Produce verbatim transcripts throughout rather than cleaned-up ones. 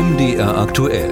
M D R aktuell.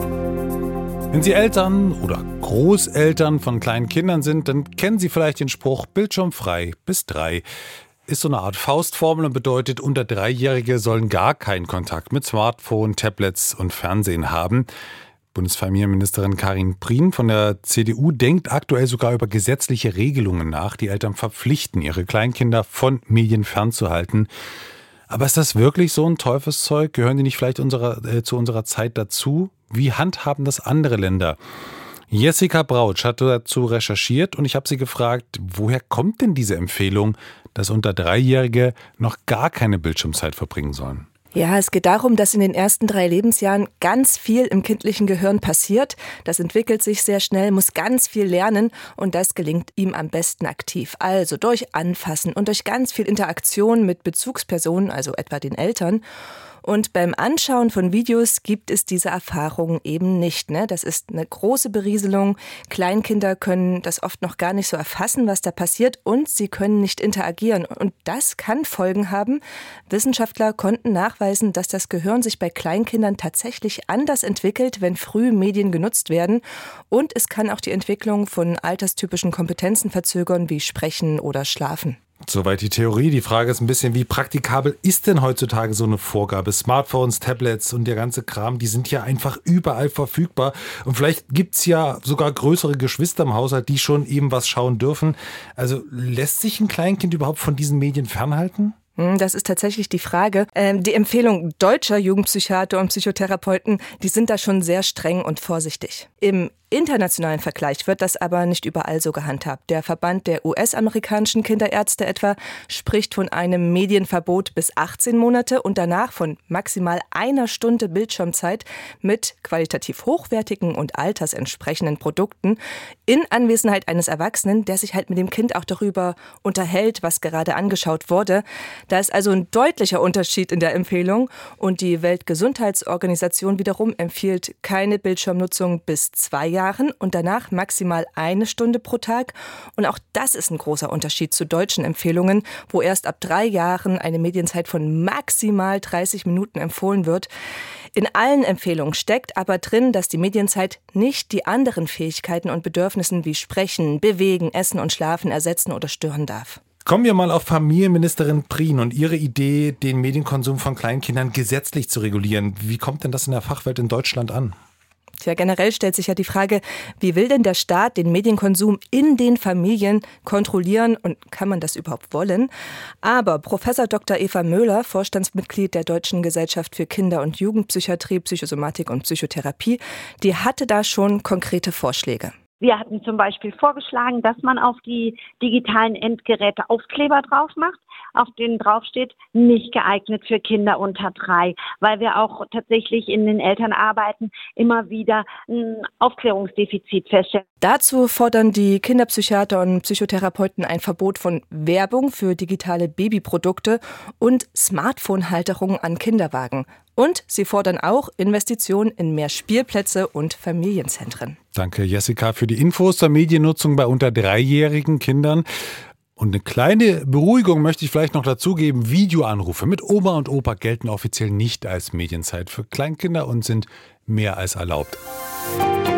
Wenn Sie Eltern oder Großeltern von kleinen Kindern sind, dann kennen Sie vielleicht den Spruch bildschirmfrei bis drei. Ist so eine Art Faustformel und bedeutet, unter Dreijährige sollen gar keinen Kontakt mit Smartphone, Tablets und Fernsehen haben. Bundesfamilienministerin Karin Prien von der C D U denkt aktuell sogar über gesetzliche Regelungen nach, die Eltern verpflichten, ihre Kleinkinder von Medien fernzuhalten. Aber ist das wirklich so ein Teufelszeug? Gehören die nicht vielleicht unserer, äh, zu unserer Zeit dazu? Wie handhaben das andere Länder? Jessica Brautsch hat dazu recherchiert und ich habe sie gefragt, woher kommt denn diese Empfehlung, dass unter Dreijährige noch gar keine Bildschirmzeit verbringen sollen? Ja, es geht darum, dass in den ersten drei Lebensjahren ganz viel im kindlichen Gehirn passiert. Das entwickelt sich sehr schnell, muss ganz viel lernen und das gelingt ihm am besten aktiv. Also durch Anfassen und durch ganz viel Interaktion mit Bezugspersonen, also etwa den Eltern. Und beim Anschauen von Videos gibt es diese Erfahrungen eben nicht. Ne? Das ist eine große Berieselung. Kleinkinder können das oft noch gar nicht so erfassen, was da passiert, und sie können nicht interagieren. Und das kann Folgen haben. Wissenschaftler konnten nachweisen, dass das Gehirn sich bei Kleinkindern tatsächlich anders entwickelt, wenn früh Medien genutzt werden. Und es kann auch die Entwicklung von alterstypischen Kompetenzen verzögern, wie Sprechen oder Schlafen. Soweit die Theorie. Die Frage ist ein bisschen, wie praktikabel ist denn heutzutage so eine Vorgabe? Smartphones, Tablets und der ganze Kram, die sind ja einfach überall verfügbar. Und vielleicht gibt's ja sogar größere Geschwister im Haushalt, die schon eben was schauen dürfen. Also lässt sich ein Kleinkind überhaupt von diesen Medien fernhalten? Das ist tatsächlich die Frage. Die Empfehlung deutscher Jugendpsychiater und Psychotherapeuten, die sind da schon sehr streng und vorsichtig. Im internationalen Vergleich wird das aber nicht überall so gehandhabt. Der Verband der U S-amerikanischen Kinderärzte etwa spricht von einem Medienverbot bis achtzehn Monate und danach von maximal einer Stunde Bildschirmzeit mit qualitativ hochwertigen und altersentsprechenden Produkten in Anwesenheit eines Erwachsenen, der sich halt mit dem Kind auch darüber unterhält, was gerade angeschaut wurde. Da ist also ein deutlicher Unterschied in der Empfehlung und die Weltgesundheitsorganisation wiederum empfiehlt keine Bildschirmnutzung bis zwei Jahren und danach maximal eine Stunde pro Tag. Und auch das ist ein großer Unterschied zu deutschen Empfehlungen, wo erst ab drei Jahren eine Medienzeit von maximal dreißig Minuten empfohlen wird. In allen Empfehlungen steckt aber drin, dass die Medienzeit nicht die anderen Fähigkeiten und Bedürfnissen wie Sprechen, Bewegen, Essen und Schlafen ersetzen oder stören darf. Kommen wir mal auf Familienministerin Prien und ihre Idee, den Medienkonsum von Kleinkindern gesetzlich zu regulieren. Wie kommt denn das in der Fachwelt in Deutschland an? Tja, generell stellt sich ja die Frage, wie will denn der Staat den Medienkonsum in den Familien kontrollieren und kann man das überhaupt wollen? Aber Professor Doktor Eva Möhler, Vorstandsmitglied der Deutschen Gesellschaft für Kinder- und Jugendpsychiatrie, Psychosomatik und Psychotherapie, die hatte da schon konkrete Vorschläge. Wir hatten zum Beispiel vorgeschlagen, dass man auf die digitalen Endgeräte Aufkleber drauf macht, auf denen draufsteht, nicht geeignet für Kinder unter drei, weil wir auch tatsächlich in den Elternarbeiten immer wieder ein Aufklärungsdefizit feststellen. Dazu fordern die Kinderpsychiater und Psychotherapeuten ein Verbot von Werbung für digitale Babyprodukte und Smartphone-Halterungen an Kinderwagen. Und sie fordern auch Investitionen in mehr Spielplätze und Familienzentren. Danke, Jessica, für die Infos zur Mediennutzung bei unter dreijährigen Kindern. Und eine kleine Beruhigung möchte ich vielleicht noch dazugeben. Videoanrufe mit Oma und Opa gelten offiziell nicht als Medienzeit für Kleinkinder und sind mehr als erlaubt.